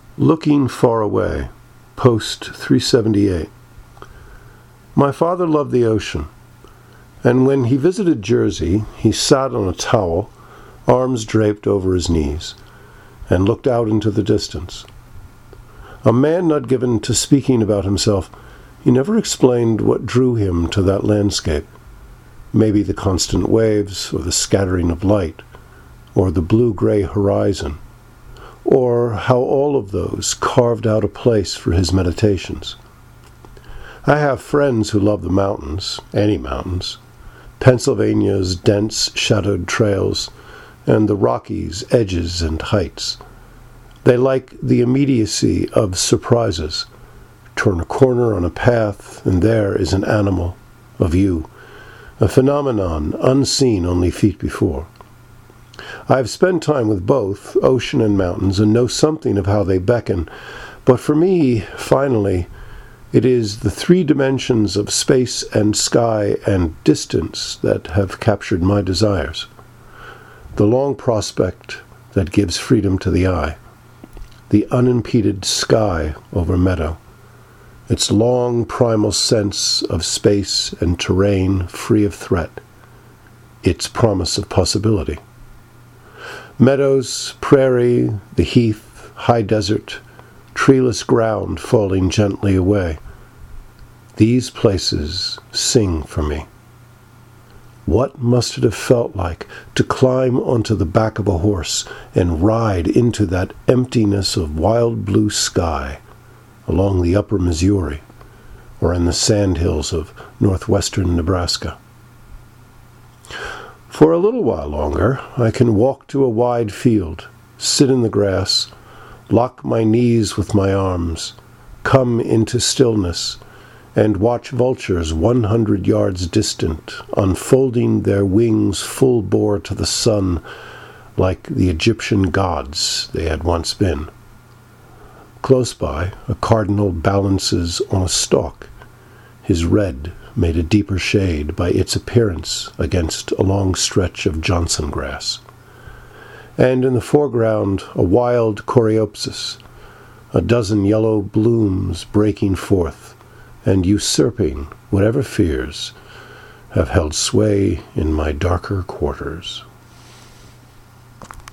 Looking Far Away, Post 378. My father loved the ocean, and when he visited Jersey, he sat on a towel, arms draped over his knees, and looked out into the distance. A man not given to speaking about himself, he never explained what drew him to that landscape. Maybe the constant waves, or the scattering of light, or the blue-gray horizon, or how all of those carved out a place for his meditations. I have friends who love the mountains, any mountains, Pennsylvania's dense, shadowed trails, and the Rockies' edges and heights. They like the immediacy of surprises. Turn a corner on a path, and there is an animal, a view, a phenomenon unseen only feet before. I have spent time with both, ocean and mountains, and know something of how they beckon. But for me, finally, it is the three dimensions of space and sky and distance that have captured my desires. The long prospect that gives freedom to the eye. The unimpeded sky over meadow. Its long primal sense of space and terrain free of threat. Its promise of possibility. Meadows, prairie, the heath, high desert, treeless ground falling gently away. These places sing for me. What must it have felt like to climb onto the back of a horse and ride into that emptiness of wild blue sky along the upper Missouri or in the sandhills of northwestern Nebraska? For a little while longer, I can walk to a wide field, sit in the grass, lock my knees with my arms, come into stillness, and watch vultures 100 yards distant, unfolding their wings full bore to the sun, like the Egyptian gods they had once been. Close by, a cardinal balances on a stalk, his red made a deeper shade by its appearance against a long stretch of Johnson grass. And in the foreground, a wild coreopsis, a dozen yellow blooms breaking forth and usurping whatever fears have held sway in my darker quarters.